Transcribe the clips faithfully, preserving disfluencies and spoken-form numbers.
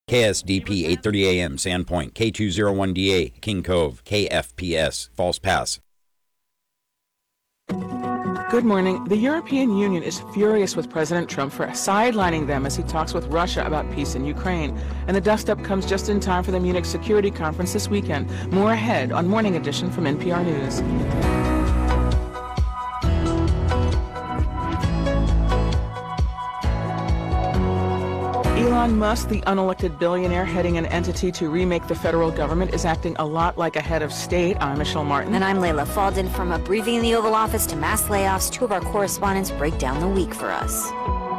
K S D P eight thirty A M, Sandpoint, K two oh one D A, King Cove, K F P S, False Pass. Good morning. The European Union is furious with President Trump for sidelining them as he talks with Russia about peace in Ukraine. And the dust-up comes just in time for the Munich Security Conference this weekend. More ahead on Morning Edition from N P R News. Elon Musk, the unelected billionaire heading an entity to remake the federal government, is acting a lot like a head of state. I'm Michelle Martin. And I'm Layla Falden. From a briefing in the Oval Office to mass layoffs, two of our correspondents break down the week for us.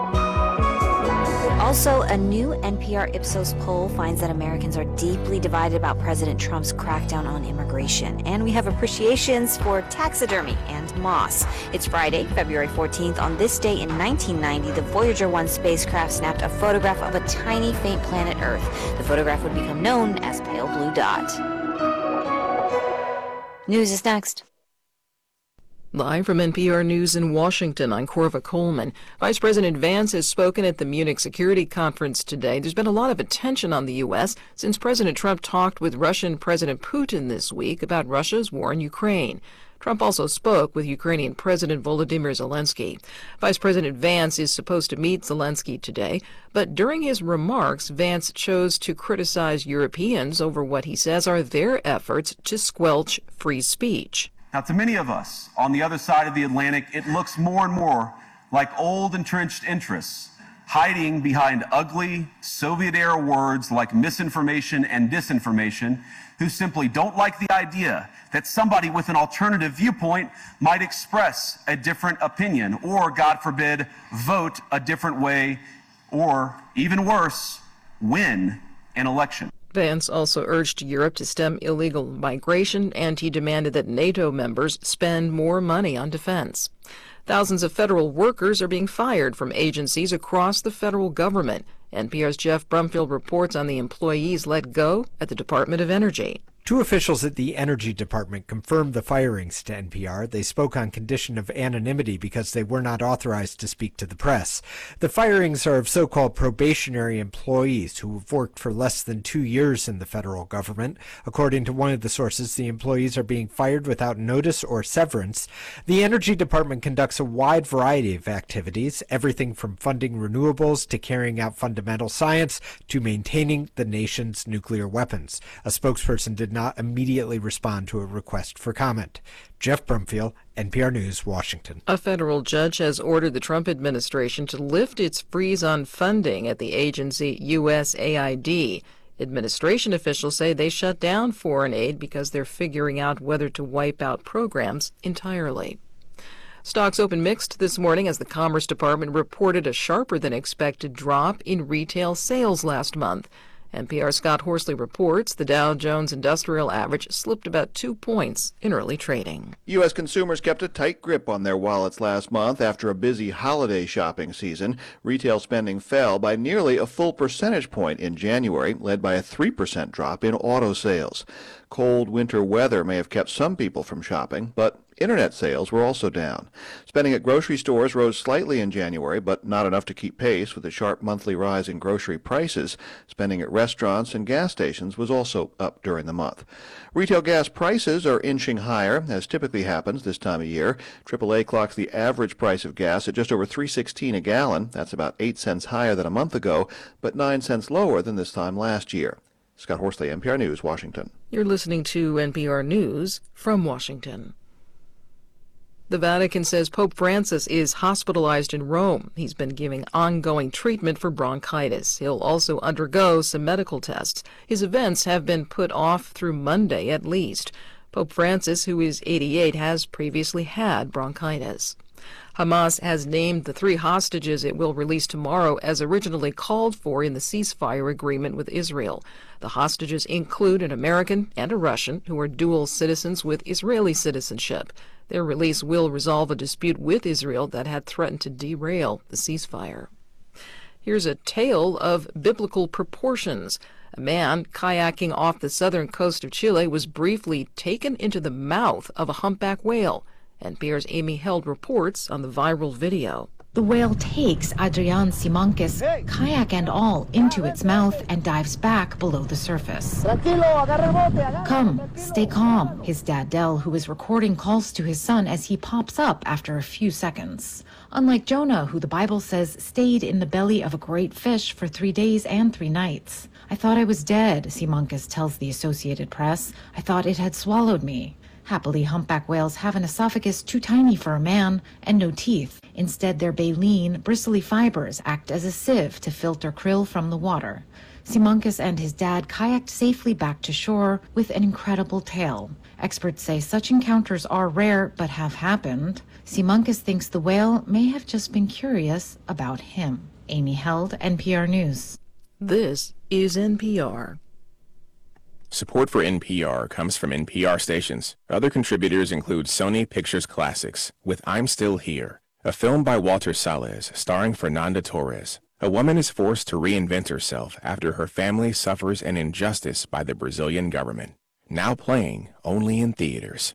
Also, a new N P R Ipsos poll finds that Americans are deeply divided about President Trump's crackdown on immigration. And we have appreciations for taxidermy and moss. It's Friday, February fourteenth. On this day in nineteen ninety, the Voyager one spacecraft snapped a photograph of a tiny, faint planet Earth. The photograph would become known as Pale Blue Dot. News is next. Live from N P R News in Washington, I'm Corva Coleman. Vice President Vance has spoken at the Munich Security Conference today. There's been a lot of attention on the U S since President Trump talked with Russian President Putin this week about Russia's war in Ukraine. Trump also spoke with Ukrainian President Volodymyr Zelensky. Vice President Vance is supposed to meet Zelensky today, but during his remarks, Vance chose to criticize Europeans over what he says are their efforts to squelch free speech. Now, to many of us on the other side of the Atlantic, it looks more and more like old entrenched interests hiding behind ugly Soviet-era words like misinformation and disinformation, who simply don't like the idea that somebody with an alternative viewpoint might express a different opinion or, God forbid, vote a different way or, even worse, win an election. Vance also urged Europe to stem illegal migration, and he demanded that NATO members spend more money on defense. Thousands of federal workers are being fired from agencies across the federal government. N P R's Jeff Brumfield reports on the employees let go at the Department of Energy. Two officials at the Energy Department confirmed the firings to N P R. They spoke on condition of anonymity because they were not authorized to speak to the press. The firings are of so-called probationary employees who have worked for less than two years in the federal government. According to one of the sources, the employees are being fired without notice or severance. The Energy Department conducts a wide variety of activities, everything from funding renewables to carrying out fundamental science to maintaining the nation's nuclear weapons. A spokesperson did not immediately respond to a request for comment. Jeff Brumfield, N P R News, Washington. A federal judge has ordered the Trump administration to lift its freeze on funding at the agency U S A I D. Administration officials say they shut down foreign aid because they're figuring out whether to wipe out programs entirely. Stocks opened mixed this morning as the Commerce Department reported a sharper than expected drop in retail sales last month. N P R's Scott Horsley reports the Dow Jones Industrial Average slipped about two points in early trading. U S consumers kept a tight grip on their wallets last month after a busy holiday shopping season. Retail spending fell by nearly a full percentage point in January, led by a three percent drop in auto sales. Cold winter weather may have kept some people from shopping, but internet sales were also down. Spending at grocery stores rose slightly in January, but not enough to keep pace with the sharp monthly rise in grocery prices. Spending at restaurants and gas stations was also up during the month. Retail gas prices are inching higher, as typically happens this time of year. triple A clocks the average price of gas at just over three dollars and sixteen cents a gallon. That's about eight cents higher than a month ago, but nine cents lower than this time last year. Scott Horsley, N P R News, Washington. You're listening to N P R News from Washington. The Vatican says Pope Francis is hospitalized in Rome. He's been giving ongoing treatment for bronchitis. He'll also undergo some medical tests. His events have been put off through Monday at least. Pope Francis, who is eighty-eight, has previously had bronchitis. Hamas has named the three hostages it will release tomorrow as originally called for in the ceasefire agreement with Israel. The hostages include an American and a Russian who are dual citizens with Israeli citizenship. Their release will resolve a dispute with Israel that had threatened to derail the ceasefire. Here's a tale of biblical proportions. A man kayaking off the southern coast of Chile was briefly taken into the mouth of a humpback whale. N P R's Amy Held reports on the viral video. The whale takes Adrian Simancas, kayak and all, into its mouth and dives back below the surface. Come, stay calm, his dad Del, who is recording, calls to his son as he pops up after a few seconds. Unlike Jonah, who the Bible says stayed in the belly of a great fish for three days and three nights. I thought I was dead, Simancas tells the Associated Press. I thought it had swallowed me. Happily, humpback whales have an esophagus too tiny for a man and no teeth. Instead, their baleen, bristly fibers act as a sieve to filter krill from the water. Simancas and his dad kayaked safely back to shore with an incredible tale. Experts say such encounters are rare but have happened. Simancas thinks the whale may have just been curious about him. Amy Held, N P R News. This is N P R. Support for N P R comes from N P R stations. Other contributors include Sony Pictures Classics with I'm Still Here, a film by Walter Salles starring Fernanda Torres. A woman is forced to reinvent herself after her family suffers an injustice by the Brazilian government. Now playing only in theaters.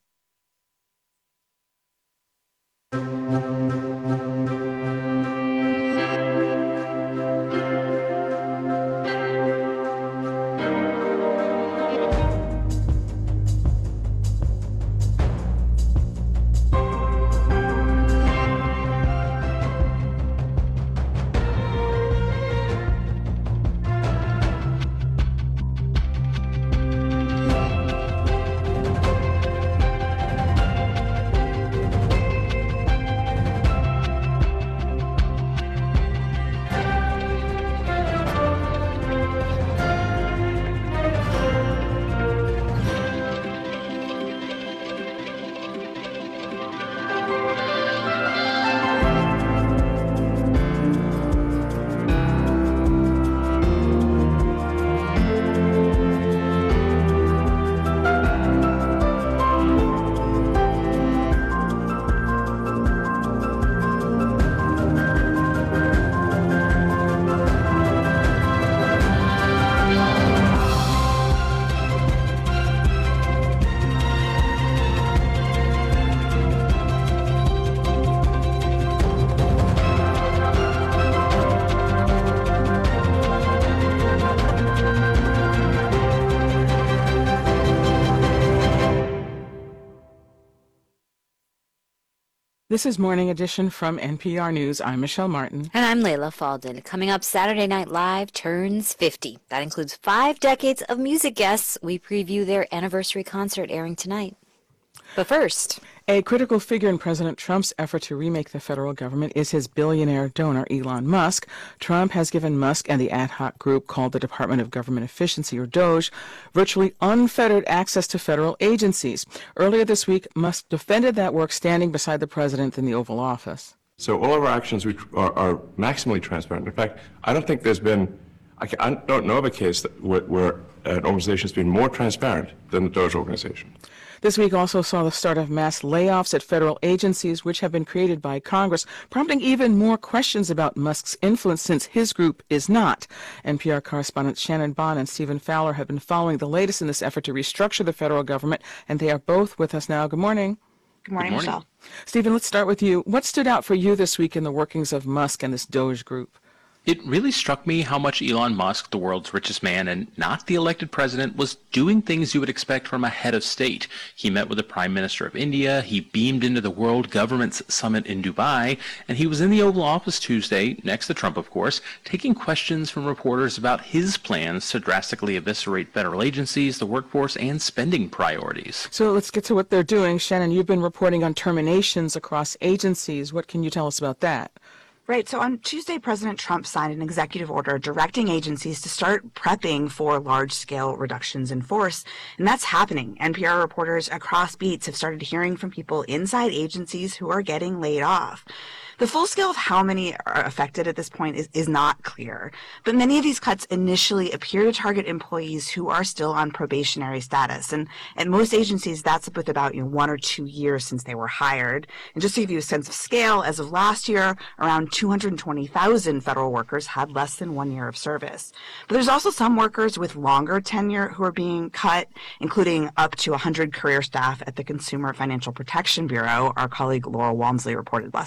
This is Morning Edition from N P R News. I'm Michelle Martin. And I'm Layla Falden. Coming up, Saturday Night Live turns fifty. That includes five decades of music guests. We preview their anniversary concert airing tonight. But first, a critical figure in President Trump's effort to remake the federal government is his billionaire donor, Elon Musk. Trump has given Musk and the ad hoc group called the Department of Government Efficiency, or DOGE, virtually unfettered access to federal agencies. Earlier this week, Musk defended that work standing beside the president in the Oval Office. So all of our actions are, are maximally transparent. In fact, I don't think there's been, I, can, I don't know of a case that, where, where an organization has been more transparent than the DOGE organization. This week also saw the start of mass layoffs at federal agencies, which have been created by Congress, prompting even more questions about Musk's influence since his group is not. N P R correspondents Shannon Bond and Stephen Fowler have been following the latest in this effort to restructure the federal government, and they are both with us now. Good morning. Good morning, Good morning. Michelle. Stephen, let's start with you. What stood out for you this week in the workings of Musk and this DOGE group? It really struck me how much Elon Musk, the world's richest man and not the elected president, was doing things you would expect from a head of state. He met with the Prime Minister of India, he beamed into the World Government's Summit in Dubai, and he was in the Oval Office Tuesday, next to Trump, of course, taking questions from reporters about his plans to drastically eviscerate federal agencies, the workforce, and spending priorities. So let's get to what they're doing. Shannon, you've been reporting on terminations across agencies. What can you tell us about that? Right. So on Tuesday, President Trump signed an executive order directing agencies to start prepping for large-scale reductions in force. And that's happening. N P R reporters across beats have started hearing from people inside agencies who are getting laid off. The full scale of how many are affected at this point is, is not clear, but many of these cuts initially appear to target employees who are still on probationary status. And at most agencies, that's with about you know, one or two years since they were hired. And just to give you a sense of scale, as of last year, around two hundred twenty thousand federal workers had less than one year of service. But there's also some workers with longer tenure who are being cut, including up to one hundred career staff at the Consumer Financial Protection Bureau, our colleague Laurel Walmsley reported last night.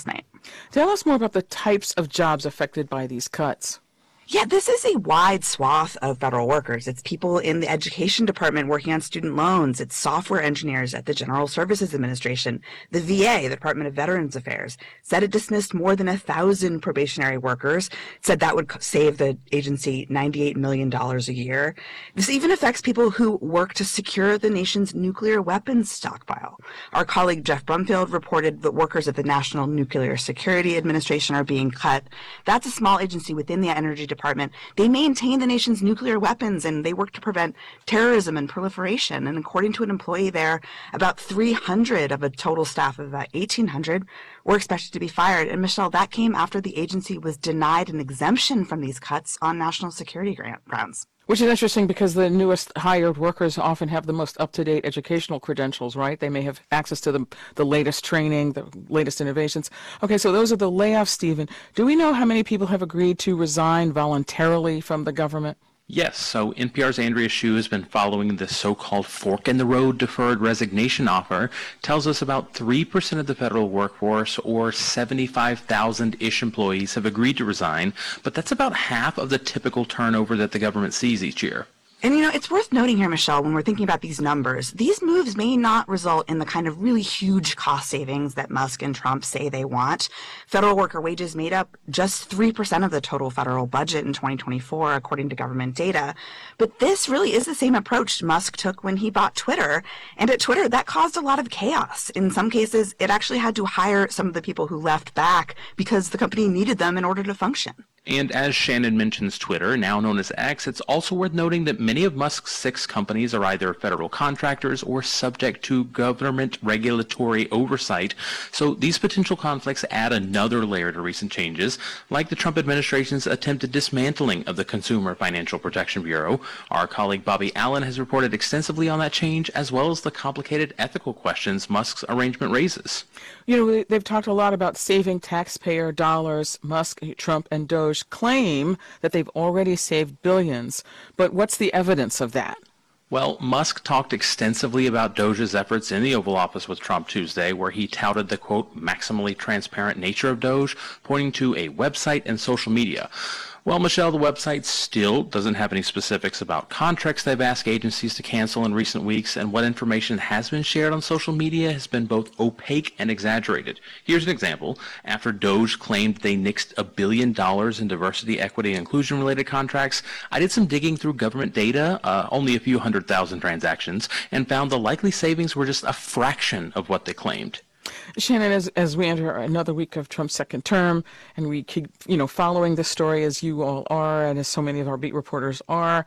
Tell us more about the types of jobs affected by these cuts. Yeah, this is a wide swath of federal workers. It's people in the education department working on student loans. It's software engineers at the General Services Administration. The V A, the Department of Veterans Affairs, said it dismissed more than a thousand probationary workers, said that would save the agency ninety-eight million dollars a year. This even affects people who work to secure the nation's nuclear weapons stockpile. Our colleague Jeff Brumfield reported that workers at the National Nuclear Security Administration are being cut. That's a small agency within the Energy Department. Department. They maintain the nation's nuclear weapons and they work to prevent terrorism and proliferation. And according to an employee there, about three hundred of a total staff of about eighteen hundred were expected to be fired. And Michelle, that came after the agency was denied an exemption from these cuts on national security grounds. Which is interesting because the newest hired workers often have the most up-to-date educational credentials, right? They may have access to the, the latest training, the latest innovations. Okay, so those are the layoffs, Stephen. Do we know how many people have agreed to resign voluntarily from the government? Yes, so N P R's Andrea Hsu has been following the so-called fork-in-the-road deferred resignation offer, tells us about three percent of the federal workforce, or seventy-five thousand-ish employees, have agreed to resign, but that's about half of the typical turnover that the government sees each year. And, you know, it's worth noting here, Michelle, when we're thinking about these numbers, these moves may not result in the kind of really huge cost savings that Musk and Trump say they want. Federal worker wages made up just three percent of the total federal budget in twenty twenty-four, according to government data. But this really is the same approach Musk took when he bought Twitter. And at Twitter, that caused a lot of chaos. In some cases, it actually had to hire some of the people who left back because the company needed them in order to function. And as Shannon mentions Twitter, now known as X, it's also worth noting that many of Musk's six companies are either federal contractors or subject to government regulatory oversight. So these potential conflicts add another layer to recent changes, like the Trump administration's attempted dismantling of the Consumer Financial Protection Bureau. Our colleague Bobby Allen has reported extensively on that change, as well as the complicated ethical questions Musk's arrangement raises. You know, they've talked a lot about saving taxpayer dollars. Musk, Trump, and Doge claim that they've already saved billions. But what's the evidence of that? Well, Musk talked extensively about Doge's efforts in the Oval Office with Trump Tuesday, where he touted the, quote, maximally transparent nature of Doge, pointing to a website and social media. Well, Michelle, the website still doesn't have any specifics about contracts they've asked agencies to cancel in recent weeks, and what information has been shared on social media has been both opaque and exaggerated. Here's an example. After Doge claimed they nixed a billion dollars in diversity, equity, and inclusion-related contracts, I did some digging through government data, uh, only a few hundred thousand transactions, and found the likely savings were just a fraction of what they claimed. Shannon, as, as we enter another week of Trump's second term, and we keep, you know, following this story as you all are, and as so many of our beat reporters are,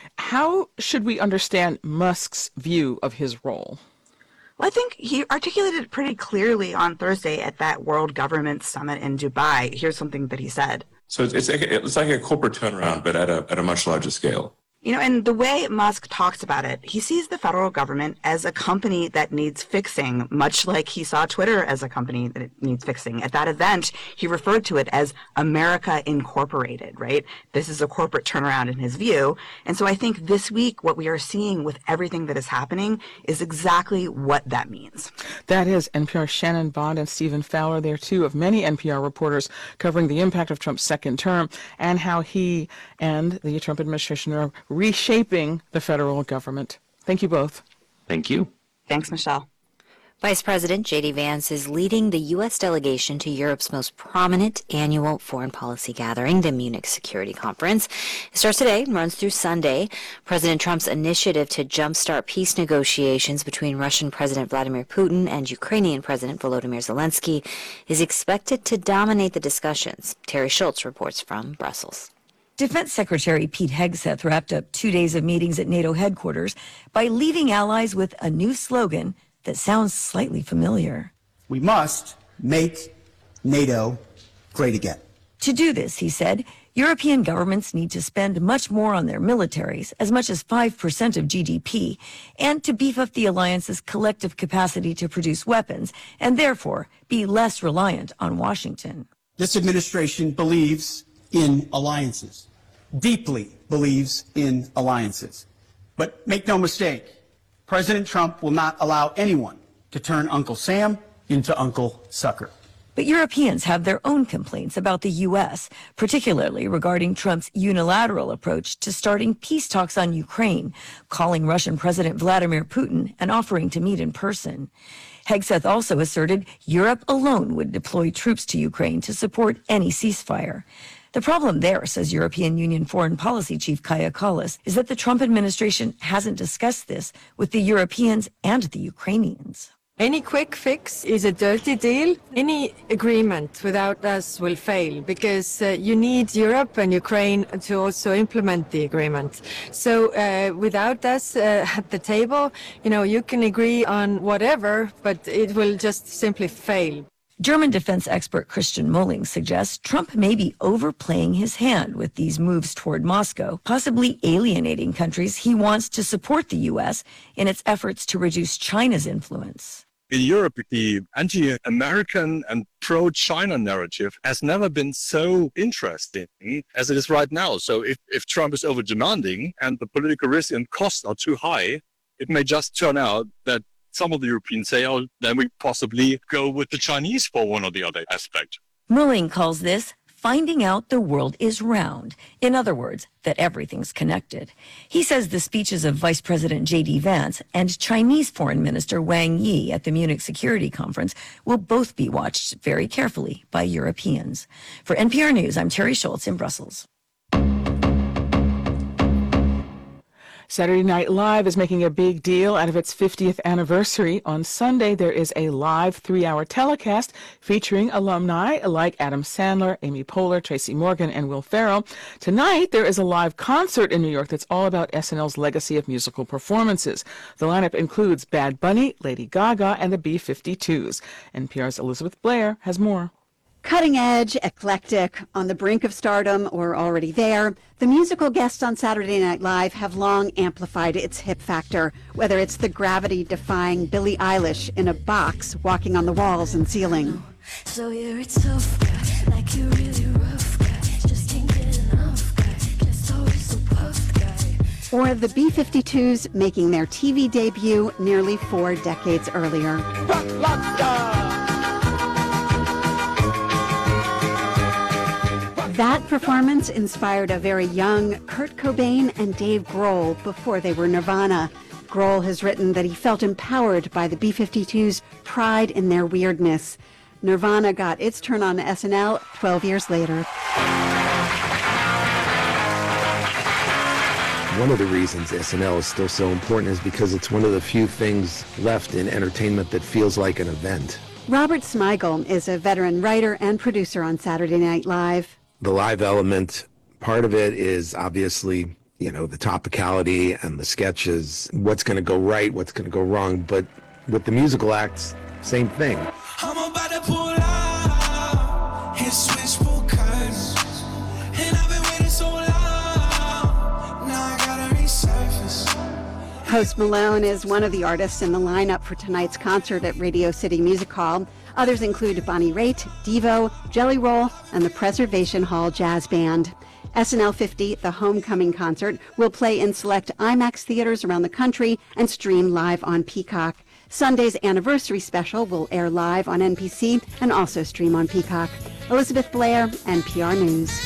how should we understand Musk's view of his role? Well, I think he articulated it pretty clearly on Thursday at that World Government Summit in Dubai. Here's something that he said. So it's, it's, like, a, it's like a corporate turnaround, but at a, at a much larger scale. You know, and the way Musk talks about it, he sees the federal government as a company that needs fixing, much like he saw Twitter as a company that it needs fixing. At that event, he referred to it as America Incorporated, right? This is a corporate turnaround in his view. And so I think this week, what we are seeing with everything that is happening is exactly what that means. That is N P R's Shannon Bond and Stephen Fowler there, too, of many N P R reporters covering the impact of Trump's second term and how he and the Trump administration are reshaping the federal government. Thank you both. Thank you. Thanks, Michelle. Vice President J D Vance is leading the U S delegation to Europe's most prominent annual foreign policy gathering, the Munich Security Conference. It starts today and runs through Sunday. President Trump's initiative to jumpstart peace negotiations between Russian President Vladimir Putin and Ukrainian President Volodymyr Zelensky is expected to dominate the discussions. Terry Schultz reports from Brussels. Defense Secretary Pete Hegseth wrapped up two days of meetings at NATO headquarters by leaving allies with a new slogan that sounds slightly familiar. We must make NATO great again. To do this, he said, European governments need to spend much more on their militaries, as much as five percent of G D P, and to beef up the alliance's collective capacity to produce weapons, and therefore be less reliant on Washington. This administration believes in alliances, deeply believes in alliances. But make no mistake, President Trump will not allow anyone to turn Uncle Sam into Uncle Sucker. But Europeans have their own complaints about the U S, particularly regarding Trump's unilateral approach to starting peace talks on Ukraine, calling Russian President Vladimir Putin and offering to meet in person. Hegseth also asserted Europe alone would deploy troops to Ukraine to support any ceasefire. The problem there, says European Union Foreign Policy Chief Kaja Kallas, is that the Trump administration hasn't discussed this with the Europeans and the Ukrainians. Any quick fix is a dirty deal. Any agreement without us will fail because uh, you need Europe and Ukraine to also implement the agreement. So uh, without us uh, at the table, you know, you can agree on whatever, but it will just simply fail. German defense expert Christian Mulling suggests Trump may be overplaying his hand with these moves toward Moscow, possibly alienating countries he wants to support the U S in its efforts to reduce China's influence. In Europe, the anti-American and pro-China narrative has never been so interesting as it is right now. So if, if Trump is over-demanding and the political risk and costs are too high, it may just turn out that some of the Europeans say, oh, then we possibly go with the Chinese for one or the other aspect. Mulling calls this finding out the world is round. In other words, that everything's connected. He says the speeches of Vice President J D Vance and Chinese Foreign Minister Wang Yi at the Munich Security Conference will both be watched very carefully by Europeans. For N P R News, I'm Terry Schultz in Brussels. Saturday Night Live is making a big deal out of its fiftieth anniversary. On Sunday, there is a live three-hour telecast featuring alumni like Adam Sandler, Amy Poehler, Tracy Morgan, and Will Ferrell. Tonight, there is a live concert in New York that's all about S N L's legacy of musical performances. The lineup includes Bad Bunny, Lady Gaga, and the B fifty-twos. N P R's Elizabeth Blair has more. Cutting edge, eclectic, on the brink of stardom or already there, the musical guests on Saturday Night Live have long amplified its hip factor, whether it's the gravity-defying Billie Eilish in a box walking on the walls and ceiling. So you're a tough guy, like you really rough guy, just can't get enough guy, just always so puff guy. Or the B fifty-twos making their T V debut nearly four decades earlier. That performance inspired a very young Kurt Cobain and Dave Grohl before they were Nirvana. Grohl has written that he felt empowered by the B fifty-twos' pride in their weirdness. Nirvana got its turn on S N L twelve years later. One of the reasons S N L is still so important is because it's one of the few things left in entertainment that feels like an event. Robert Smigel is a veteran writer and producer on Saturday Night Live. The live element, part of it is obviously, you know, the topicality and the sketches, what's going to go right, what's going to go wrong. But with the musical acts, same thing. I'm about to pull out, hit switchboard curves, and I've been waiting so long, now I gotta resurface. Post Malone is one of the artists in the lineup for tonight's concert at Radio City Music Hall. Others include Bonnie Raitt, Devo, Jelly Roll, and the Preservation Hall Jazz Band. S N L fifty, the homecoming concert, will play in select IMAX theaters around the country and stream live on Peacock. Sunday's anniversary special will air live on N B C and also stream on Peacock. Elizabeth Blair, N P R News.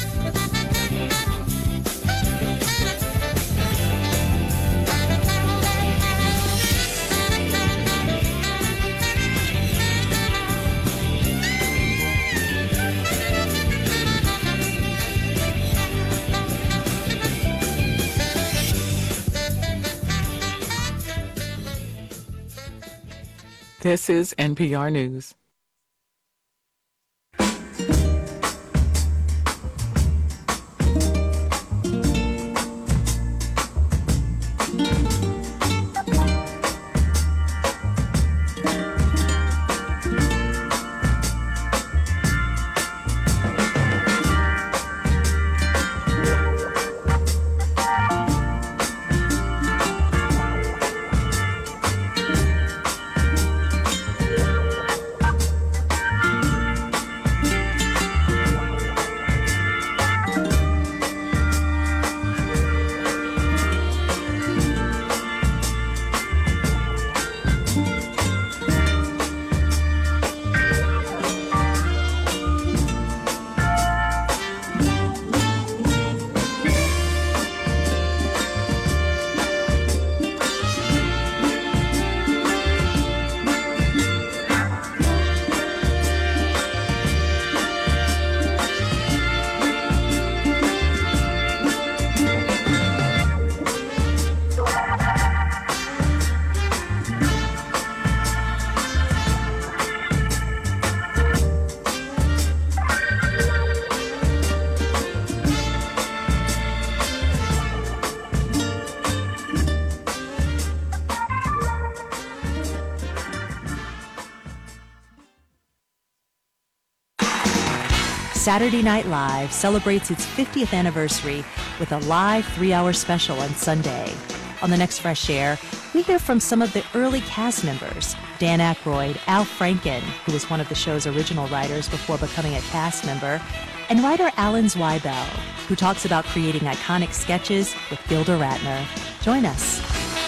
This is N P R News. Saturday Night Live celebrates its fiftieth anniversary with a live three-hour special on Sunday. On the next Fresh Air, we hear from some of the early cast members, Dan Aykroyd, Al Franken, who was one of the show's original writers before becoming a cast member, and writer Alan Zweibel, who talks about creating iconic sketches with Gilda Radner. Join us.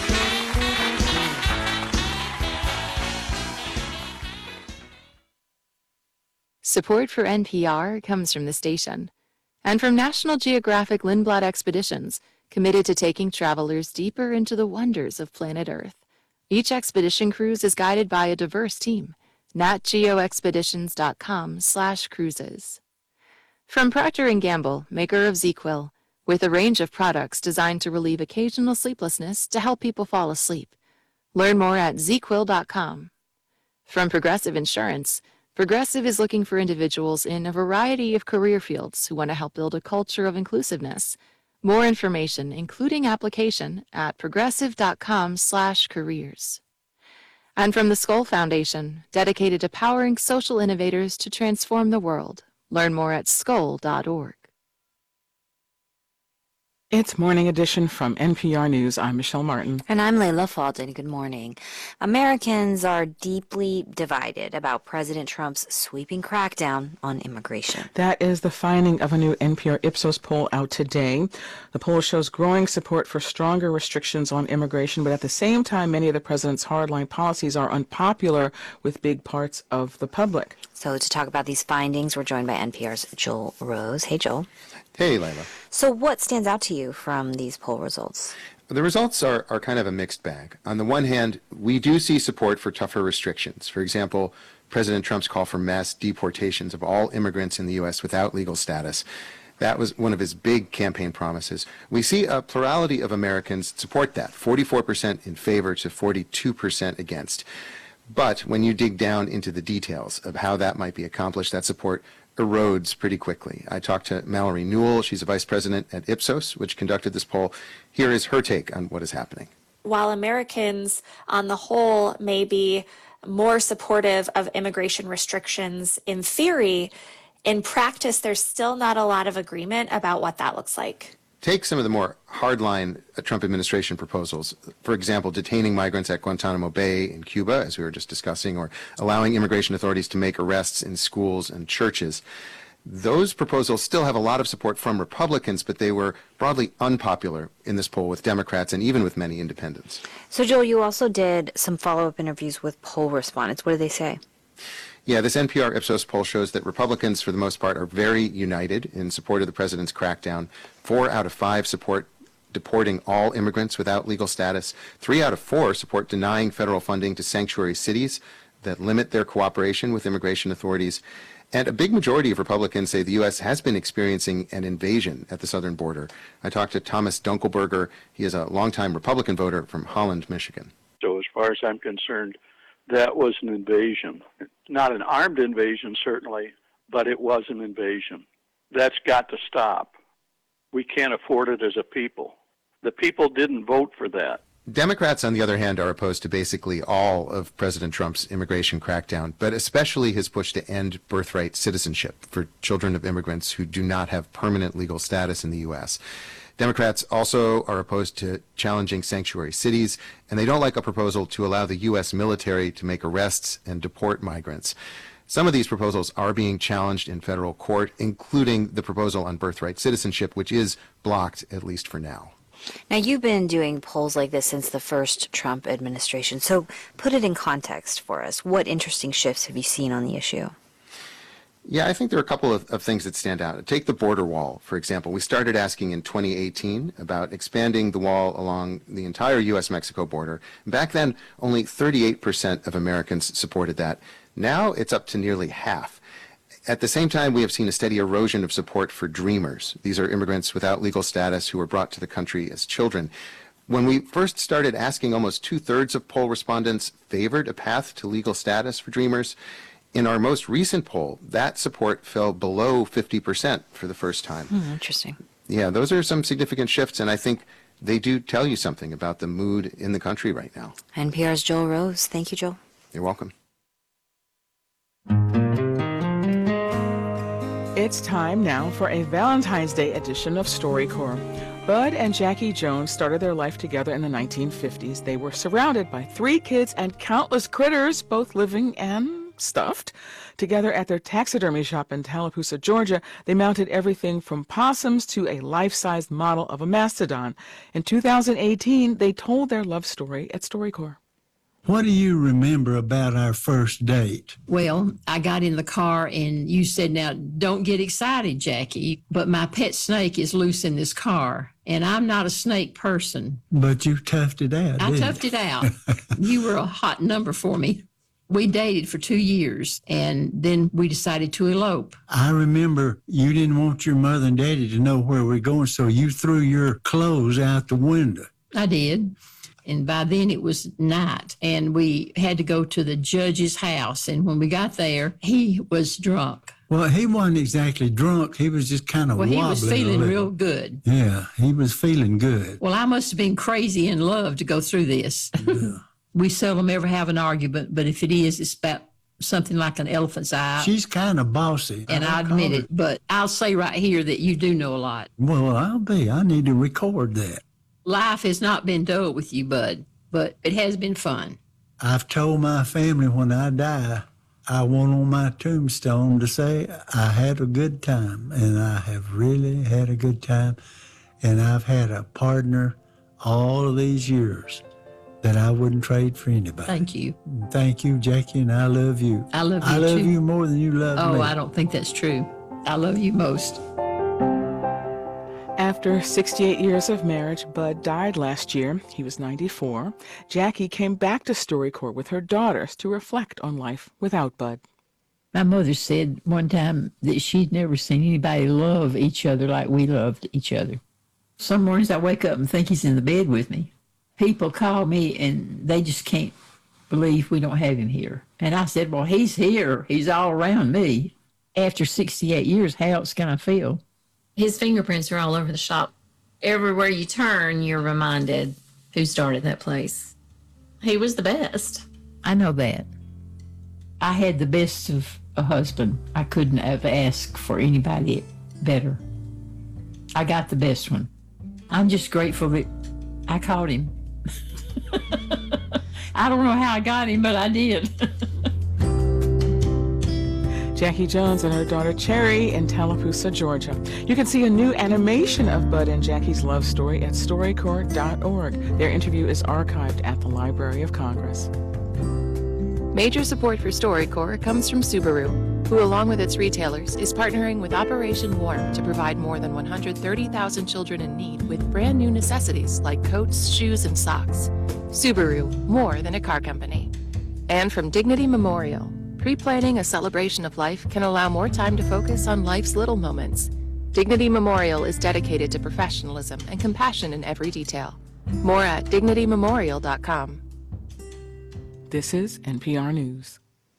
Support for N P R comes from the station and from National Geographic Lindblad Expeditions, committed to taking travelers deeper into the wonders of planet Earth. Each expedition cruise is guided by a diverse team. nat geo expeditions dot com slash cruises. From Procter and Gamble, maker of ZzzQuil, with a range of products designed to relieve occasional sleeplessness to help people fall asleep. Learn more at zee quill dot com. From Progressive Insurance, Progressive is looking for individuals in a variety of career fields who want to help build a culture of inclusiveness. More information, including application, at progressive dot com slash careers. And from the Skoll Foundation, dedicated to powering social innovators to transform the world. Learn more at skoll dot org. It's Morning Edition from N P R News. I'm Michelle Martin. And I'm Layla Falden. Good morning. Americans are deeply divided about President Trump's sweeping crackdown on immigration. That is the finding of a new N P R Ipsos poll out today. The poll shows growing support for stronger restrictions on immigration, but at the same time, many of the president's hardline policies are unpopular with big parts of the public. So to talk about these findings, we're joined by N P R's Joel Rose. Hey, Joel. Hey, Layla. So what stands out to you from these poll results? The results are, are kind of a mixed bag. On the one hand, we do see support for tougher restrictions. For example, President Trump's call for mass deportations of all immigrants in the U S without legal status. That was one of his big campaign promises. We see a plurality of Americans support that, forty-four percent in favor to forty-two percent against. But when you dig down into the details of how that might be accomplished, that support erodes pretty quickly. I talked to Mallory Newell. She's a vice president at Ipsos, which conducted this poll. Here is her take on what is happening. While Americans on the whole may be more supportive of immigration restrictions in theory, in practice, there's still not a lot of agreement about what that looks like. Take some of the more hardline Trump administration proposals. For example, detaining migrants at Guantanamo Bay in Cuba, as we were just discussing, or allowing immigration authorities to make arrests in schools and churches. Those proposals still have a lot of support from Republicans, but they were broadly unpopular in this poll with Democrats and even with many independents. So, Joel, you also did some follow-up interviews with poll respondents. What did they say? Yeah, this N P R Ipsos poll shows that Republicans, for the most part, are very united in support of the president's crackdown. Four out of five support deporting all immigrants without legal status. Three out of four support denying federal funding to sanctuary cities that limit their cooperation with immigration authorities. And a big majority of Republicans say the U S has been experiencing an invasion at the southern border. I talked to Thomas Dunkelberger. He is a longtime Republican voter from Holland, Michigan. So as far as I'm concerned, that was an invasion. Not an armed invasion, certainly, but it was an invasion. That's got to stop. We can't afford it as a people. The people didn't vote for that. Democrats, on the other hand, are opposed to basically all of President Trump's immigration crackdown, but especially his push to end birthright citizenship for children of immigrants who do not have permanent legal status in the U S. Democrats also are opposed to challenging sanctuary cities, and they don't like a proposal to allow the U S military to make arrests and deport migrants. Some of these proposals are being challenged in federal court, including the proposal on birthright citizenship, which is blocked, at least for now. Now, you've been doing polls like this since the first Trump administration, so put it in context for us. What interesting shifts have you seen on the issue? Yeah, I think there are a couple of, of things that stand out. Take the border wall, for example. We started asking in twenty eighteen about expanding the wall along the entire U S Mexico border. Back then, only thirty-eight percent of Americans supported that. Now it's up to nearly half. At the same time, we have seen a steady erosion of support for Dreamers. These are immigrants without legal status who were brought to the country as children. When we first started asking, almost two-thirds of poll respondents favored a path to legal status for Dreamers. In our most recent poll, that support fell below fifty percent for the first time. Hmm, interesting. Yeah, those are some significant shifts, and I think they do tell you something about the mood in the country right now. N P R's Joel Rose. Thank you, Joel. You're welcome. It's It's time now for a Valentine's Day edition of StoryCorps. Bud and Jackie Jones started their life together in the nineteen fifties. They were surrounded by three kids and countless critters, both living and stuffed. Together at their taxidermy shop in Tallapoosa, Georgia, they mounted everything from possums to a life-sized model of a mastodon. In two thousand eighteen, they told their love story at StoryCorps. What do you remember about our first date? Well, I got in the car and you said, now, don't get excited, Jackie, but my pet snake is loose in this car, and I'm not a snake person. But you toughed it out, I didn't toughed it out. You were a hot number for me. We dated for two years, and then we decided to elope. I remember you didn't want your mother and daddy to know where we're going, so you threw your clothes out the window. I did. And by then it was night, and we had to go to the judge's house. And when we got there, he was drunk. Well, he wasn't exactly drunk. He was just kind of Well, wobbling. he was a feeling little. real good. Yeah, he was feeling good. Well, I must have been crazy in love to go through this. Yeah. We seldom ever have an argument, but if it is, it's about something like an elephant's eye. She's kind of bossy. And I, I admit call it, but I'll say right here that you do know a lot. Well, I'll be. I need to record that. Life has not been dull with you, Bud, but it has been fun. I've told my family when I die, I want on my tombstone to say I had a good time, and I have really had a good time, and I've had a partner all of these years that I wouldn't trade for anybody. Thank you. Thank you, Jackie, and I love you. I love you I love too. you more than you love Oh, me. I don't think that's true. I love you most. After sixty-eight years of marriage, Bud died last year. He was ninety-four. Jackie came back to StoryCorps with her daughters to reflect on life without Bud. My mother said one time that she'd never seen anybody love each other like we loved each other. Some mornings I wake up and think he's in the bed with me. People call me and they just can't believe we don't have him here. And I said, well, he's here. He's all around me. After sixty-eight years, how else can I feel? His fingerprints are all over the shop. Everywhere you turn, you're reminded who started that place. He was the best. I know that. I had the best of a husband. I couldn't have asked for anybody better. I got the best one. I'm just grateful that I caught him. I don't know how I got him, but I did. Jackie Jones and her daughter Cherry in Tallapoosa, Georgia. You can see a new animation of Bud and Jackie's love story at StoryCorps dot org. Their interview is archived at the Library of Congress. Major support for StoryCorps comes from Subaru, who, along with its retailers, is partnering with Operation Warm to provide more than one hundred thirty thousand children in need with brand new necessities like coats, shoes, and socks. Subaru, more than a car company. And from Dignity Memorial, pre-planning a celebration of life can allow more time to focus on life's little moments. Dignity Memorial is dedicated to professionalism and compassion in every detail. More at dignity memorial dot com. This is N P R News.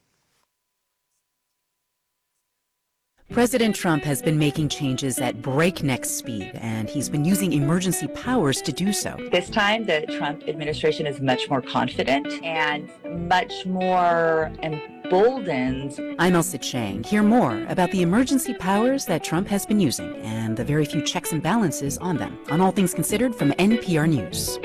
President Trump has been making changes at breakneck speed, and he's been using emergency powers to do so. This time, the Trump administration is much more confident and much more emboldened. I'm Elsa Chang. Hear more about the emergency powers that Trump has been using and the very few checks and balances on them on All Things Considered from N P R News.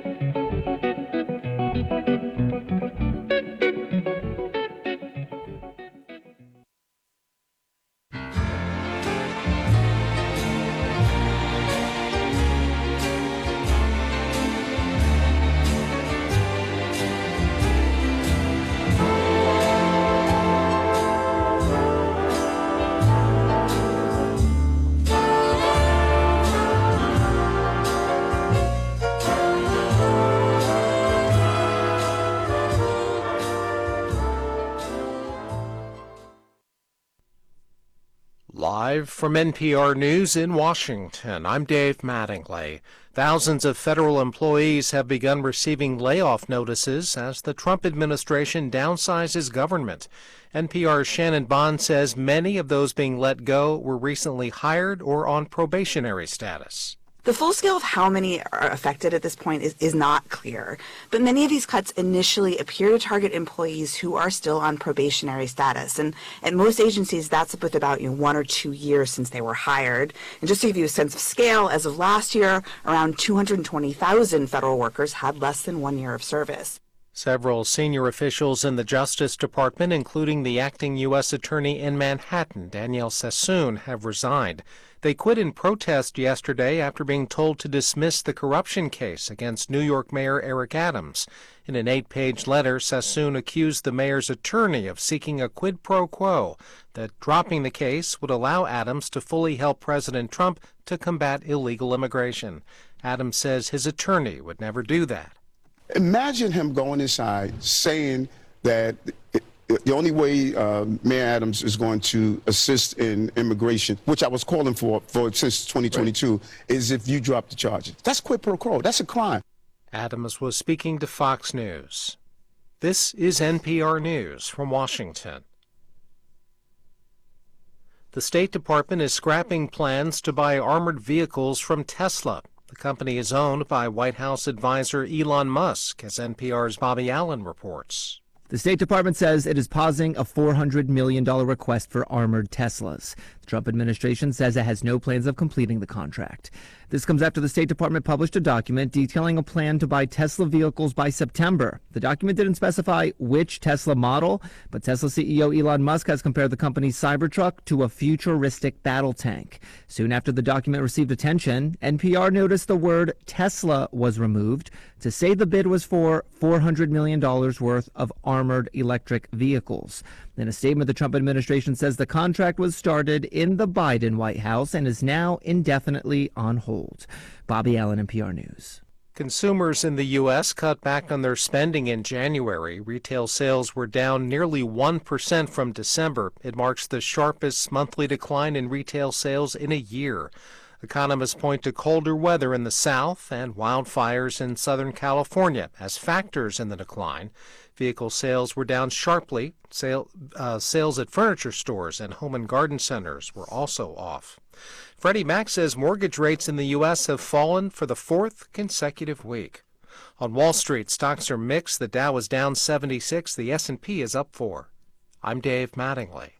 Live from N P R News in Washington, I'm Dave Mattingly. Thousands of federal employees have begun receiving layoff notices as the Trump administration downsizes government. N P R's Shannon Bond says many of those being let go were recently hired or on probationary status. The full scale of how many are affected at this point is, is not clear, but many of these cuts initially appear to target employees who are still on probationary status. And at most agencies, that's with about you know, one or two years since they were hired. And just to give you a sense of scale, as of last year, around two hundred twenty thousand federal workers had less than one year of service. Several senior officials in the Justice Department, including the acting U S Attorney in Manhattan, Danielle Sassoon, have resigned. They quit in protest yesterday after being told to dismiss the corruption case against New York Mayor Eric Adams. In an eight-page letter, Sassoon accused the mayor's attorney of seeking a quid pro quo, that dropping the case would allow Adams to fully help President Trump to combat illegal immigration. Adams says his attorney would never do that. Imagine him going inside saying that it, the only way uh, Mayor Adams is going to assist in immigration, which I was calling for, for since twenty twenty-two, right, is if you drop the charges. That's quid pro quo. That's a crime. Adams was speaking to Fox News. This is N P R News from Washington. The State Department is scrapping plans to buy armored vehicles from Tesla. The company is owned by White House advisor Elon Musk, as N P R's Bobby Allen reports. The State Department says it is pausing a four hundred million dollars request for armored Teslas. The Trump administration says it has no plans of completing the contract. This comes after the State Department published a document detailing a plan to buy Tesla vehicles by September. The document didn't specify which Tesla model, but Tesla C E O Elon Musk has compared the company's Cybertruck to a futuristic battle tank. Soon after the document received attention, N P R noticed the word Tesla was removed to say the bid was for four hundred million dollars worth of armored electric vehicles. In a statement, the Trump administration says the contract was started in the Biden White House and is now indefinitely on hold. Bobby Allen, N P R News. Consumers in the U S cut back on their spending in January. Retail sales were down nearly one percent from December. It marks the sharpest monthly decline in retail sales in a year. Economists point to colder weather in the South and wildfires in Southern California as factors in the decline. Vehicle sales were down sharply. Sale, uh, sales at furniture stores and home and garden centers were also off. Freddie Mac says mortgage rates in the U S have fallen for the fourth consecutive week. On Wall Street, stocks are mixed. The Dow is down seventy-six. The S and P is up four. I'm Dave Mattingly.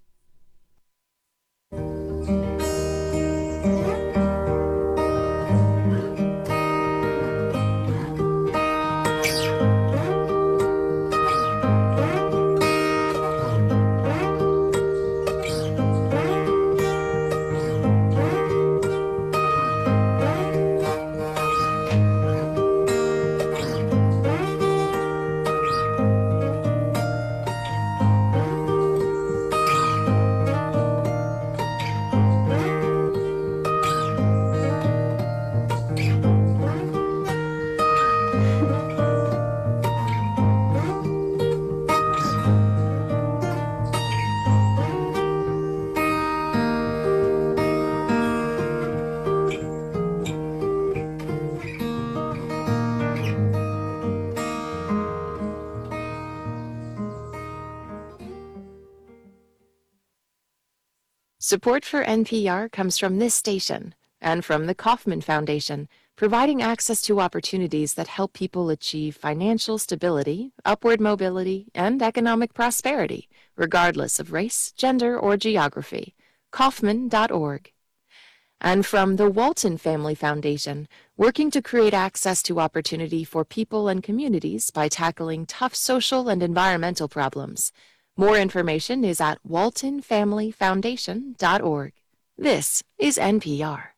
Support for N P R comes from this station and from the Kauffman Foundation, providing access to opportunities that help people achieve financial stability, upward mobility, and economic prosperity, regardless of race, gender, or geography. Kauffman dot org. And from the Walton Family Foundation, working to create access to opportunity for people and communities by tackling tough social and environmental problems. More information is at walton family foundation dot org. This is N P R.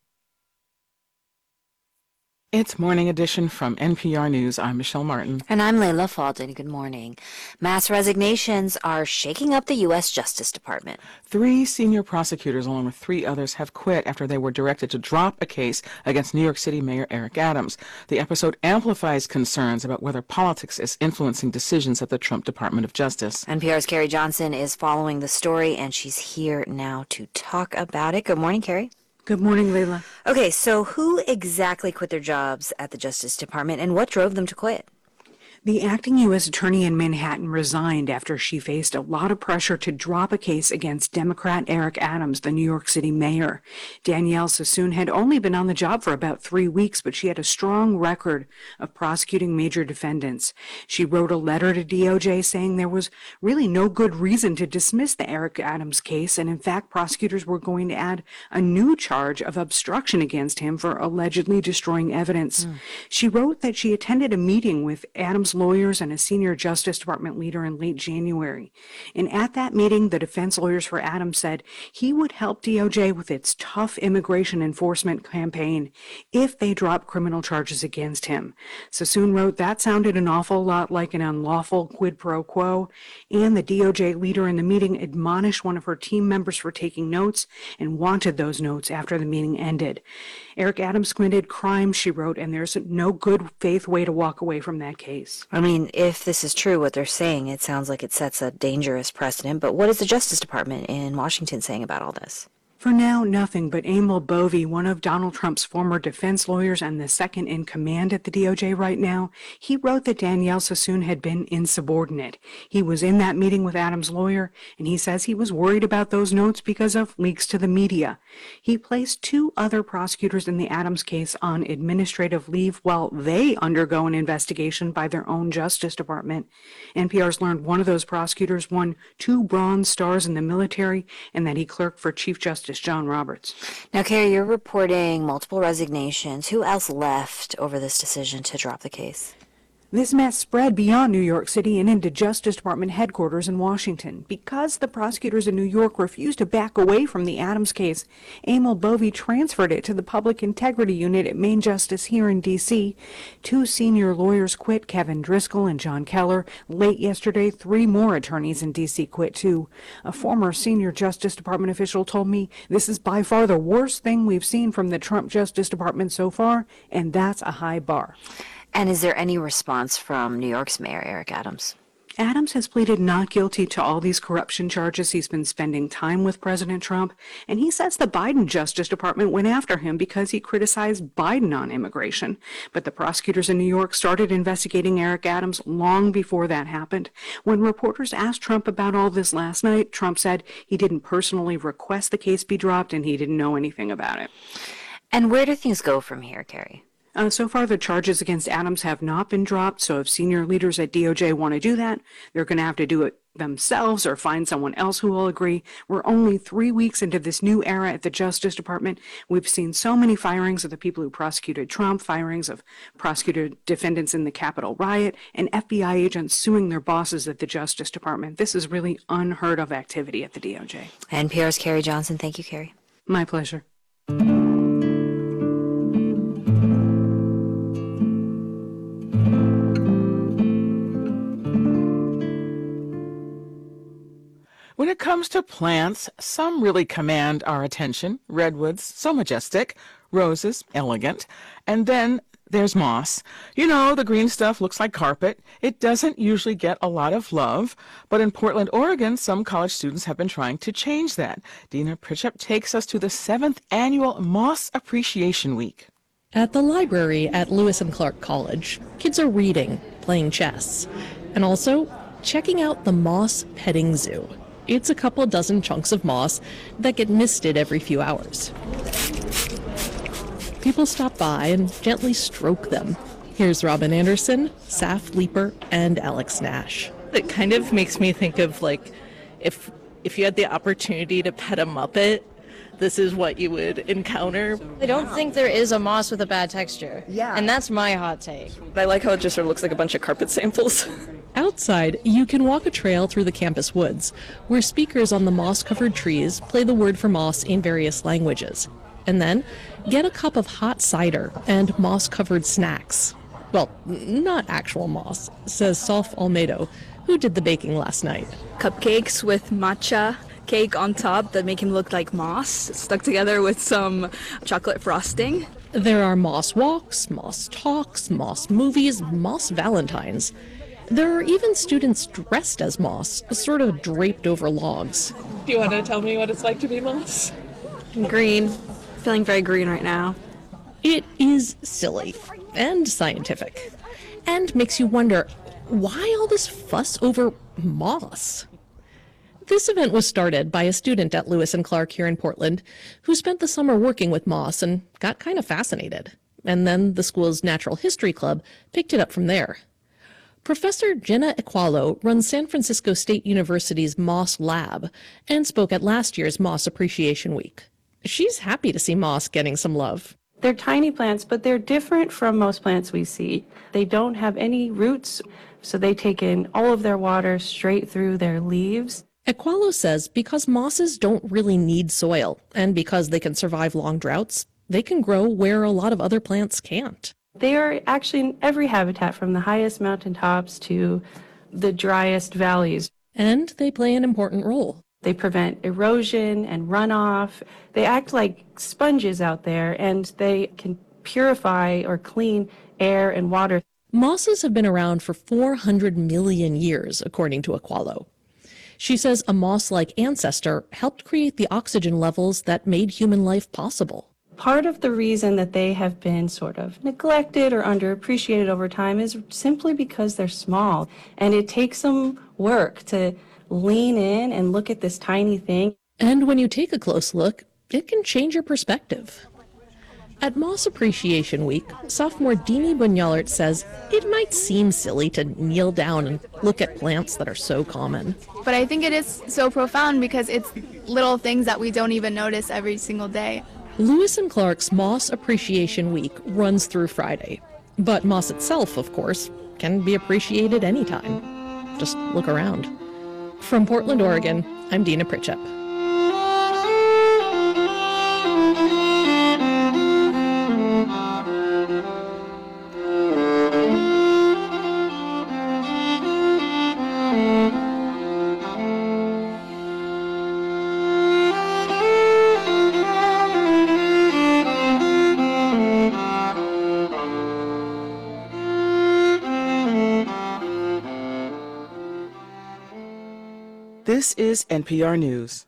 It's Morning Edition from N P R News. I'm Michelle Martin. And I'm Layla Falden. Good morning. Mass resignations are shaking up the U S Justice Department. Three senior prosecutors, along with three others, have quit after they were directed to drop a case against New York City Mayor Eric Adams. The episode amplifies concerns about whether politics is influencing decisions at the Trump Department of Justice. N P R's Carrie Johnson is following the story, and she's here now to talk about it. Good morning, Carrie. Good morning, Layla. Okay, so who exactly quit their jobs at the Justice Department, and what drove them to quit? The acting U S attorney in Manhattan resigned after she faced a lot of pressure to drop a case against Democrat Eric Adams, the New York City mayor. Danielle Sassoon had only been on the job for about three weeks, but she had a strong record of prosecuting major defendants. She wrote a letter to D O J saying there was really no good reason to dismiss the Eric Adams case, and in fact, prosecutors were going to add a new charge of obstruction against him for allegedly destroying evidence. Mm. She wrote that she attended a meeting with Adams lawyers and a senior Justice Department leader in late January. And at that meeting, the defense lawyers for Adams said he would help D O J with its tough immigration enforcement campaign if they dropped criminal charges against him. Sassoon wrote that sounded an awful lot like an unlawful quid pro quo, and the D O J leader in the meeting admonished one of her team members for taking notes and wanted those notes after the meeting ended. Eric Adams committed crimes, she wrote, and there's no good faith way to walk away from that case. I mean, if this is true, what they're saying, it sounds like it sets a dangerous precedent. But what is the Justice Department in Washington saying about all this? For now, nothing, but Emil Bovee, one of Donald Trump's former defense lawyers and the second in command at the D O J right now, he wrote that Danielle Sassoon had been insubordinate. He was in that meeting with Adams' lawyer, and he says he was worried about those notes because of leaks to the media. He placed two other prosecutors in the Adams case on administrative leave while they undergo an investigation by their own Justice Department. N P R's learned one of those prosecutors won two Bronze Stars in the military and that he clerked for Chief Justice John Roberts. Now, Carrie, you're reporting multiple resignations. Who else left over this decision to drop the case? This mess spread beyond New York City and into Justice Department headquarters in Washington. Because the prosecutors in New York refused to back away from the Adams case, Emil Bovee transferred it to the Public Integrity Unit at Main Justice here in D C Two senior lawyers quit, Kevin Driscoll and John Keller. Late yesterday, three more attorneys in D C quit too. A former senior Justice Department official told me this is by far the worst thing we've seen from the Trump Justice Department so far, and that's a high bar. And is there any response from New York's Mayor Eric Adams? Adams has pleaded not guilty to all these corruption charges. He's been spending time with President Trump, and he says the Biden Justice Department went after him because he criticized Biden on immigration. But the prosecutors in New York started investigating Eric Adams long before that happened. When reporters asked Trump about all this last night, Trump said he didn't personally request the case be dropped and he didn't know anything about it. And where do things go from here, Carrie? Uh, so far, the charges against Adams have not been dropped, so if senior leaders at D O J want to do that, they're going to have to do it themselves or find someone else who will agree. We're only three weeks into this new era at the Justice Department. We've seen so many firings of the people who prosecuted Trump, firings of prosecuted defendants in the Capitol riot, and F B I agents suing their bosses at the Justice Department. This is really unheard of activity at the D O J. N P R's Carrie Johnson. Thank you, Carrie. My pleasure. When it comes to plants, some really command our attention. Redwoods, so majestic. Roses, elegant. And then there's moss. You know, the green stuff looks like carpet. It doesn't usually get a lot of love. But in Portland, Oregon, some college students have been trying to change that. Dina Pritchett takes us to the seventh annual Moss Appreciation Week. At the library at Lewis and Clark College, kids are reading, playing chess, and also checking out the Moss Petting Zoo. It's a couple dozen chunks of moss that get misted every few hours. People stop by and gently stroke them. Here's Robin Anderson, Saf Leeper, and Alex Nash. It kind of makes me think of like if if you had the opportunity to pet a Muppet, this is what you would encounter. I don't think there is a moss with a bad texture. Yeah. And that's my hot take. I like how it just sort of looks like a bunch of carpet samples. Outside, you can walk a trail through the campus woods, where speakers on the moss-covered trees play the word for moss in various languages. And then, get a cup of hot cider and moss-covered snacks. Well, not actual moss, says Solf Almedo, who did the baking last night. Cupcakes with matcha cake on top that make him look like moss, stuck together with some chocolate frosting. There are moss walks, moss talks, moss movies, moss valentines. There are even students dressed as moss, sort of draped over logs. Do you want to tell me what it's like to be moss? Green. Feeling very green right now. It is silly and scientific, and makes you wonder, why all this fuss over moss? This event was started by a student at Lewis and Clark here in Portland who spent the summer working with moss and got kind of fascinated. And then the school's Natural History Club picked it up from there. Professor Jenna Equalo runs San Francisco State University's Moss Lab and spoke at last year's Moss Appreciation Week. She's happy to see moss getting some love. They're tiny plants, but they're different from most plants we see. They don't have any roots, so they take in all of their water straight through their leaves. Equalo says because mosses don't really need soil, and because they can survive long droughts, they can grow where a lot of other plants can't. They are actually in every habitat, from the highest mountaintops to the driest valleys. And they play an important role. They prevent erosion and runoff. They act like sponges out there, and they can purify or clean air and water. Mosses have been around for four hundred million years, according to Equalo. She says a moss-like ancestor helped create the oxygen levels that made human life possible. Part of the reason that they have been sort of neglected or underappreciated over time is simply because they're small, and it takes some work to lean in and look at this tiny thing. And when you take a close look, it can change your perspective. At Moss Appreciation Week, sophomore Dini Bunyalert says it might seem silly to kneel down and look at plants that are so common. But I think it is so profound because it's little things that we don't even notice every single day. Lewis and Clark's Moss Appreciation Week runs through Friday. But moss itself, of course, can be appreciated anytime. Just look around. From Portland, Oregon, I'm Dina Pritchett. This is N P R News.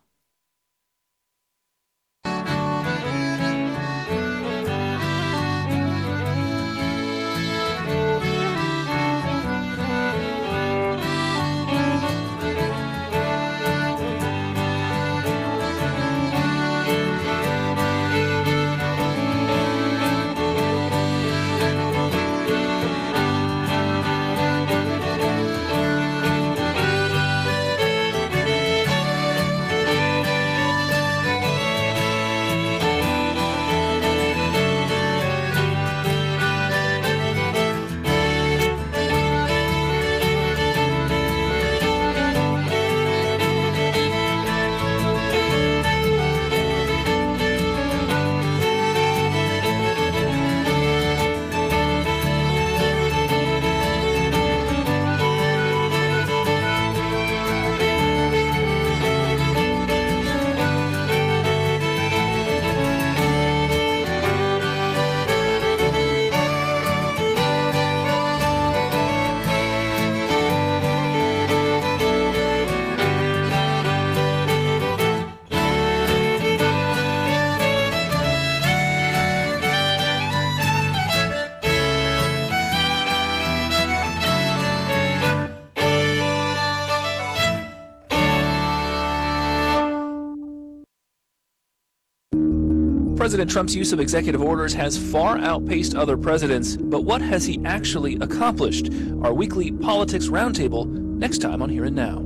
President Trump's use of executive orders has far outpaced other presidents, but what has he actually accomplished? Our weekly Politics Roundtable, next time on Here and Now.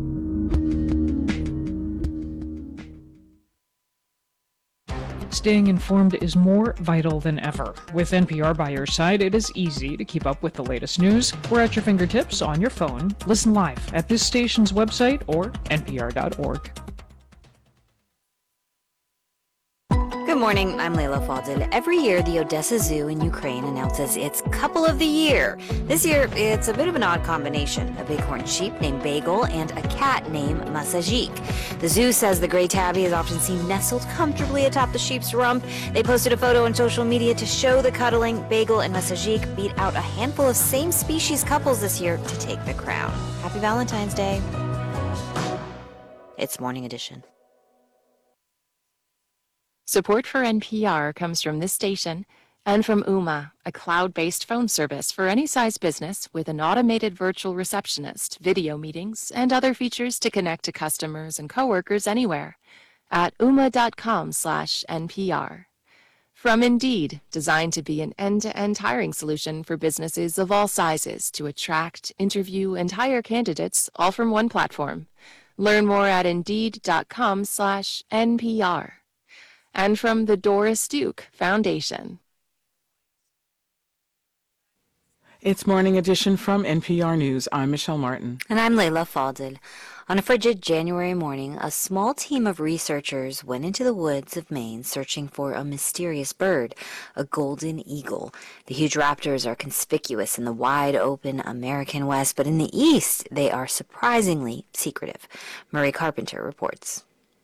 Staying informed is more vital than ever. With N P R by your side, it is easy to keep up with the latest news. We're at your fingertips on your phone. Listen live at this station's website or N P R dot org. Good morning, I'm Layla Fadil. Every year, the Odessa Zoo in Ukraine announces its Couple of the Year. This year, it's a bit of an odd combination, a bighorn sheep named Bagel and a cat named Masajik. The zoo says the gray tabby is often seen nestled comfortably atop the sheep's rump. They posted a photo on social media to show the cuddling. Bagel and Masajik beat out a handful of same-species couples this year to take the crown. Happy Valentine's Day. It's Morning Edition. Support for N P R comes from this station And from Ooma, a cloud-based phone service for any size business with an automated virtual receptionist, video meetings, and other features to connect to customers and coworkers anywhere at ooma.com slash NPR. From Indeed, designed to be an end-to-end hiring solution for businesses of all sizes to attract, interview, and hire candidates all from one platform. Learn more at indeed.com slash NPR. And from the Doris Duke Foundation. It's Morning Edition from N P R News. I'm Michelle Martin. And I'm Layla Faldil. On a frigid January morning, a small team of researchers went into the woods of Maine searching for a mysterious bird, a golden eagle. The huge raptors are conspicuous in the wide-open American West, but in the East, they are surprisingly secretive. Murray Carpenter reports.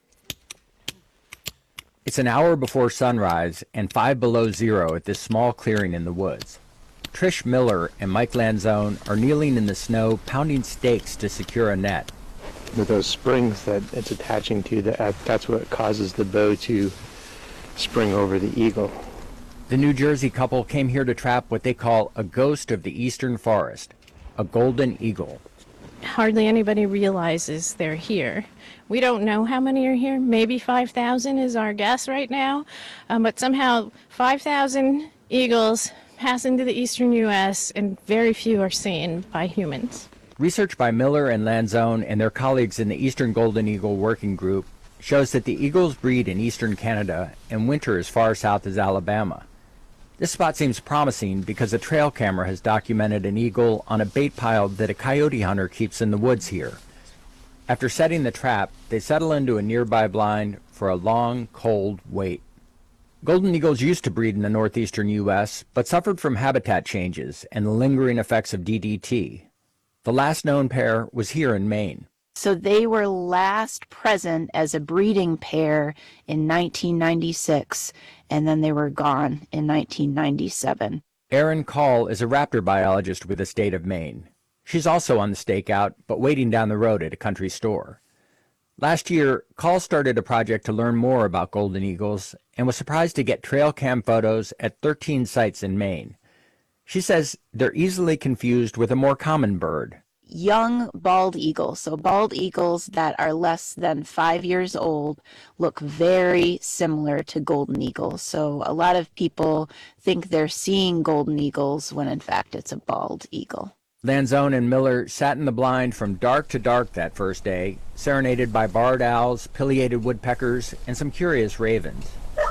It's an hour before sunrise and five below zero at this small clearing in the woods. Trish Miller and Mike Lanzone are kneeling in the snow, pounding stakes to secure a net. With those springs that it's attaching to, that that's what causes the bow to spring over the eagle. The New Jersey couple came here to trap what they call a ghost of the eastern forest, a golden eagle. Hardly anybody realizes they're here. We don't know how many are here. Maybe five thousand is our guess right now. Um, but somehow five thousand eagles pass into the eastern U S and very few are seen by humans. Research by Miller and Lanzone and their colleagues in the Eastern Golden Eagle Working Group shows that the eagles breed in eastern Canada and winter as far south as Alabama. This spot seems promising because a trail camera has documented an eagle on a bait pile that a coyote hunter keeps in the woods here. After setting the trap, they settle into a nearby blind for a long, cold wait. Golden eagles used to breed in the northeastern U S, but suffered from habitat changes and the lingering effects of D D T. The last known pair was here in Maine. So they were last present as a breeding pair in nineteen ninety-six, and then they were gone in nineteen ninety-seven. Erin Call is a raptor biologist with the state of Maine. She's also on the stakeout, but waiting down the road at a country store. Last year, Call started a project to learn more about golden eagles and was surprised to get trail cam photos at thirteen sites in Maine. She says they're easily confused with a more common bird. Young bald eagles, so bald eagles that are less than five years old, look very similar to golden eagles. So a lot of people think they're seeing golden eagles when in fact it's a bald eagle. Lanzone and Miller sat in the blind from dark to dark that first day, serenaded by barred owls, pileated woodpeckers, and some curious ravens.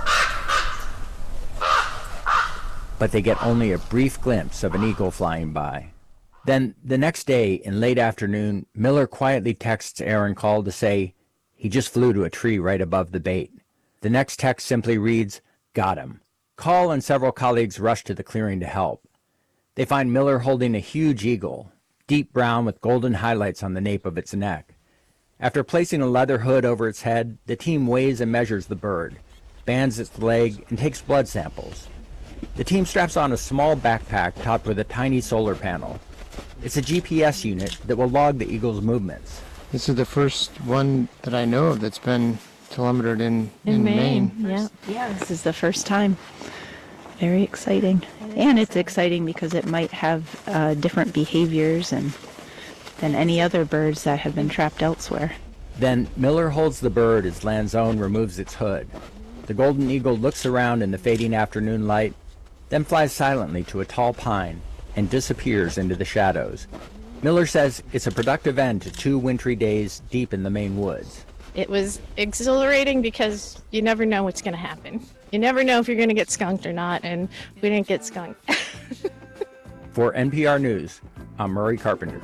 But they get only a brief glimpse of an eagle flying by. Then, the next day, in late afternoon, Miller quietly texts Erin Call to say he just flew to a tree right above the bait. The next text simply reads, "Got him." Call and several colleagues rush to the clearing to help. They find Miller holding a huge eagle, deep brown with golden highlights on the nape of its neck. After placing a leather hood over its head, the team weighs and measures the bird, bands its leg, and takes blood samples. The team straps on a small backpack topped with a tiny solar panel. It's a G P S unit that will log the eagle's movements. This is the first one that I know of that's been telemetered in, in, in Maine. Maine. Yeah, Yeah, this is the first time. Very exciting. And it's exciting because it might have uh, different behaviors and than any other birds that have been trapped elsewhere. Then Miller holds the bird as Lanzone removes its hood. The golden eagle looks around in the fading afternoon light, then flies silently to a tall pine and disappears into the shadows. Miller says it's a productive end to two wintry days deep in the Maine woods. It was exhilarating because you never know what's going to happen. You never know if you're going to get skunked or not, and we didn't get skunked. For N P R News, I'm Murray Carpenter.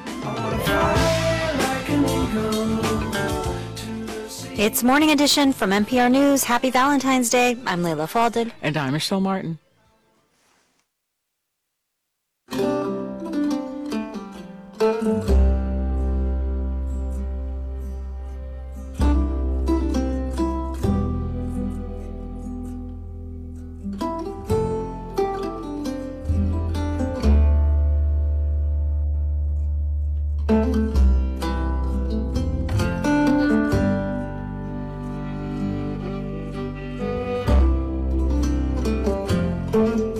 It's Morning Edition from N P R News. Happy Valentine's Day. I'm Layla Faldil. And I'm Michelle Martin. Thank you.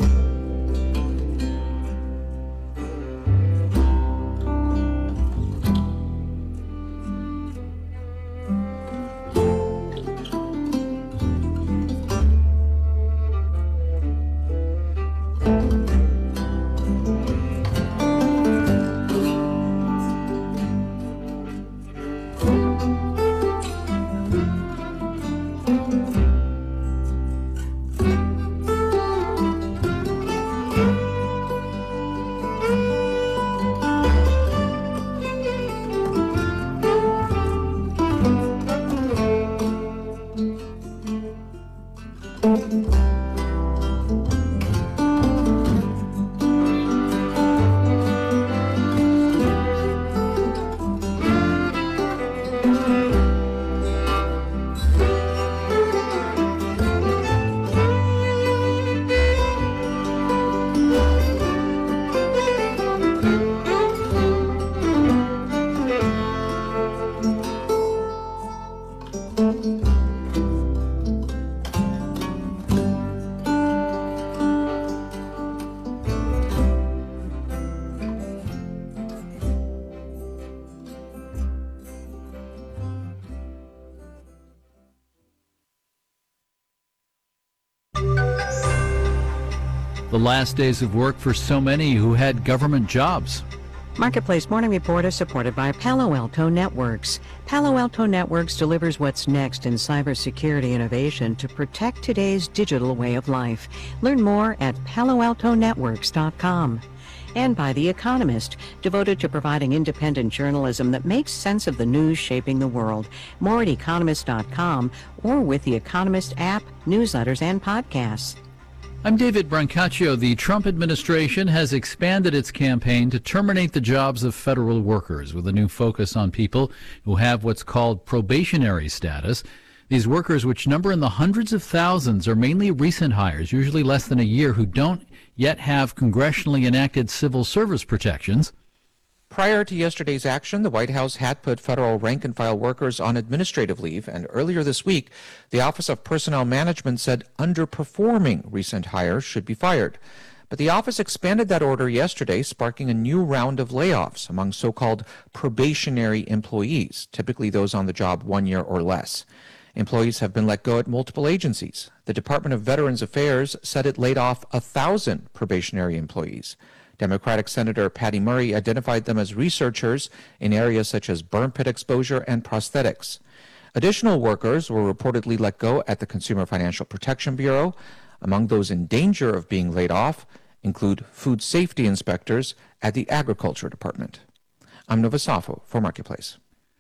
the last days of work for so many who had government jobs. Marketplace Morning Report is supported by Palo Alto Networks. Palo Alto Networks delivers what's next in cybersecurity innovation to protect today's digital way of life. Learn more at palo alto networks dot com. And by The Economist, devoted to providing independent journalism that makes sense of the news shaping the world. More at economist dot com or with The Economist app, newsletters, and podcasts. I'm David Brancaccio. The Trump administration has expanded its campaign to terminate the jobs of federal workers with a new focus on people who have what's called probationary status. These workers, which number in the hundreds of thousands, are mainly recent hires, usually less than a year, who don't yet have congressionally enacted civil service protections. Prior to yesterday's action, the White House had put federal rank-and-file workers on administrative leave, and earlier this week, the Office of Personnel Management said underperforming recent hires should be fired. But the office expanded that order yesterday, sparking a new round of layoffs among so-called probationary employees, typically those on the job one year or less. Employees have been let go at multiple agencies. The Department of Veterans Affairs said it laid off a thousand probationary employees. Democratic Senator Patty Murray identified them as researchers in areas such as burn pit exposure and prosthetics. Additional workers were reportedly let go at the Consumer Financial Protection Bureau. Among those in danger of being laid off include food safety inspectors at the Agriculture Department. I'm Nova Safo for Marketplace.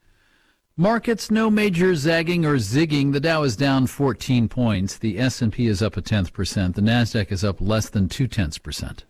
Markets, no major zagging or zigging. The Dow is down fourteen points. The S and P is up a tenth percent. The Nasdaq is up less than two tenths percent.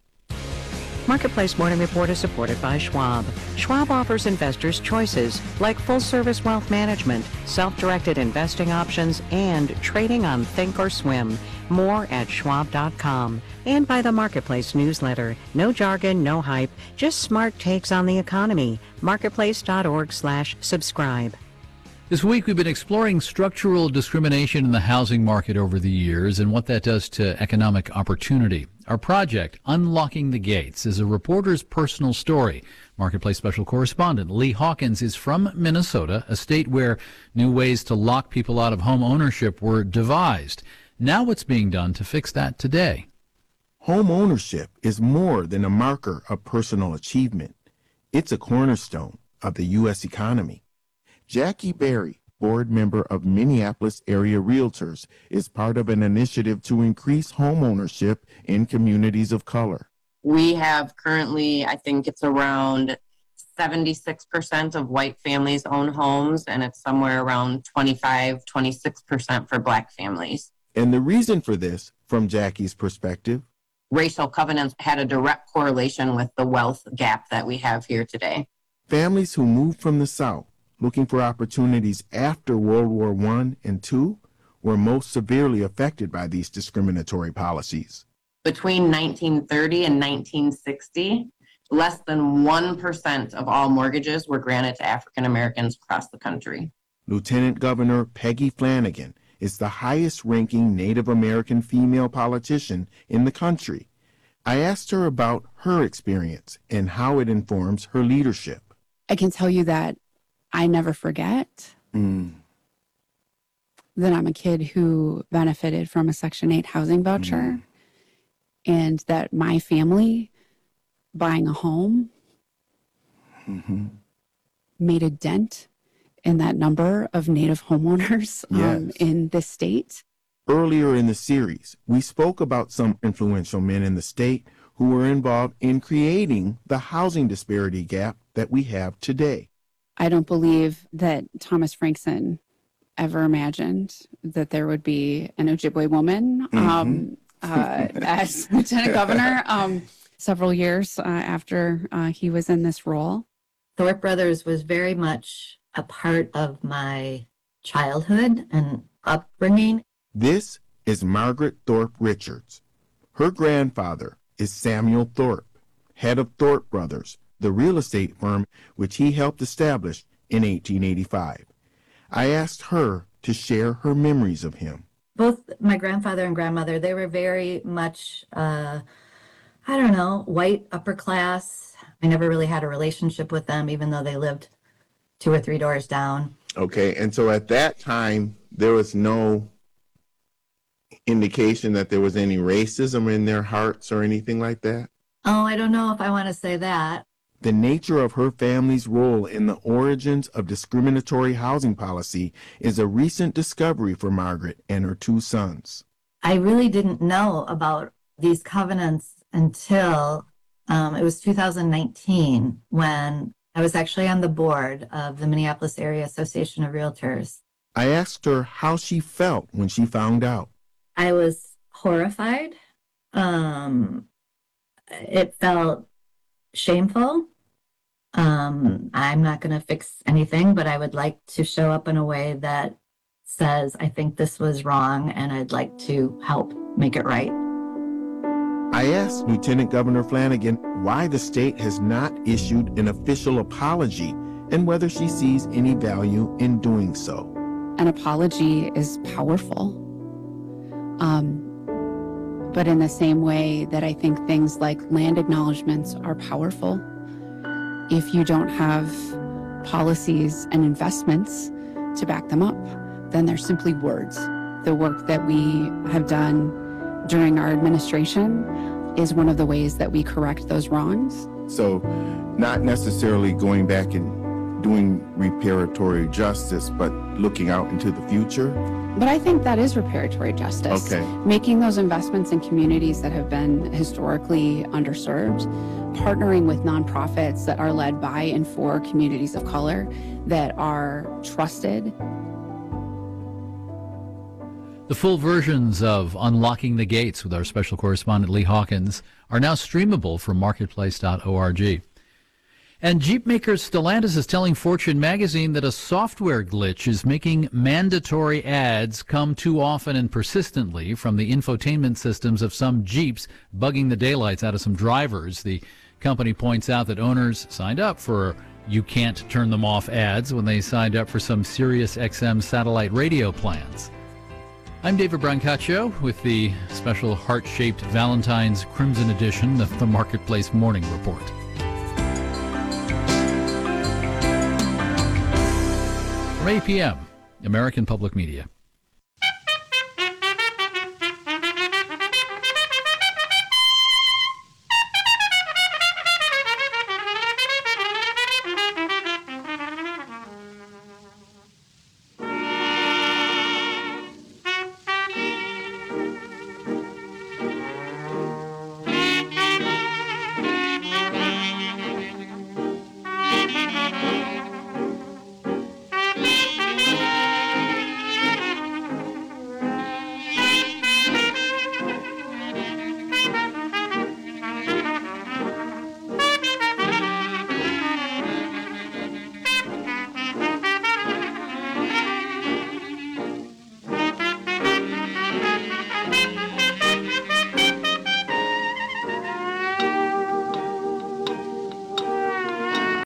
Marketplace Morning Report is supported by Schwab. Schwab offers investors choices like full-service wealth management, self-directed investing options, and trading on Thinkorswim. More at schwab dot com. And by the Marketplace newsletter. No jargon, no hype, just smart takes on the economy. marketplace dot org slash subscribe. This week we've been exploring structural discrimination in the housing market over the years and what that does to economic opportunity. Our project, Unlocking the Gates, is a reporter's personal story. Marketplace special correspondent Lee Hawkins is from Minnesota, a state where new ways to lock people out of home ownership were devised. Now what's being done to fix that today? Home ownership is more than a marker of personal achievement. It's a cornerstone of the U S economy. Jackie Berry, board member of Minneapolis Area Realtors, is part of an initiative to increase home ownership in communities of color. We have currently, I think it's around seventy-six percent of white families own homes, and it's somewhere around twenty-five, twenty-six percent for black families. And the reason for this, from Jackie's perspective, racial covenants had a direct correlation with the wealth gap that we have here today. Families who moved from the South looking for opportunities after World War One and Two were most severely affected by these discriminatory policies. Between nineteen thirty and nineteen sixty, less than one percent of all mortgages were granted to African Americans across the country. Lieutenant Governor Peggy Flanagan is the highest-ranking Native American female politician in the country. I asked her about her experience and how it informs her leadership. I can tell you that I never forget mm. that I'm a kid who benefited from a Section eight housing voucher, mm. and that my family buying a home mm-hmm. made a dent in that number of Native homeowners yes. um, in this state. Earlier in the series, we spoke about some influential men in the state who were involved in creating the housing disparity gap that we have today. I don't believe that Thomas Frankson ever imagined that there would be an Ojibwe woman mm-hmm. um, uh, as lieutenant governor um, several years uh, after uh, he was in this role. Thorpe Brothers was very much a part of my childhood and upbringing. This is Margaret Thorpe Richards. Her grandfather is Samuel Thorpe, head of Thorpe Brothers, the real estate firm which he helped establish in eighteen eighty-five. I asked her to share her memories of him. Both my grandfather and grandmother, they were very much, uh, I don't know, white, upper class. I never really had a relationship with them, even though they lived two or three doors down. Okay, and so at that time, there was no indication that there was any racism in their hearts or anything like that? Oh, I don't know if I want to say that. The nature of her family's role in the origins of discriminatory housing policy is a recent discovery for Margaret and her two sons. I really didn't know about these covenants until um, it was two thousand nineteen, when I was actually on the board of the Minneapolis Area Association of Realtors. I asked her how she felt when she found out. I was horrified. Um, it felt shameful. Um, I'm not going to fix anything, but I would like to show up in a way that says, I think this was wrong, and I'd like to help make it right. I asked Lieutenant Governor Flanagan why the state has not issued an official apology and whether she sees any value in doing so. An apology is powerful. Um, but in the same way that I think things like land acknowledgements are powerful, if you don't have policies and investments to back them up, then they're simply words. The work that we have done during our administration is one of the ways that we correct those wrongs. So not necessarily going back and doing reparatory justice, but looking out into the future. But I think that is reparatory justice. Okay. Making those investments in communities that have been historically underserved, partnering with nonprofits that are led by and for communities of color that are trusted. The full versions of Unlocking the Gates with our special correspondent Lee Hawkins are now streamable from marketplace dot org. And Jeep maker Stellantis is telling Fortune magazine that a software glitch is making mandatory ads come too often and persistently from the infotainment systems of some Jeeps, bugging the daylights out of some drivers. The company points out that owners signed up for "you can't turn them off" ads when they signed up for some Sirius X M satellite radio plans. I'm David Brancaccio with the special heart-shaped Valentine's Crimson edition of the Marketplace Morning Report. From eight p.m., American Public Media.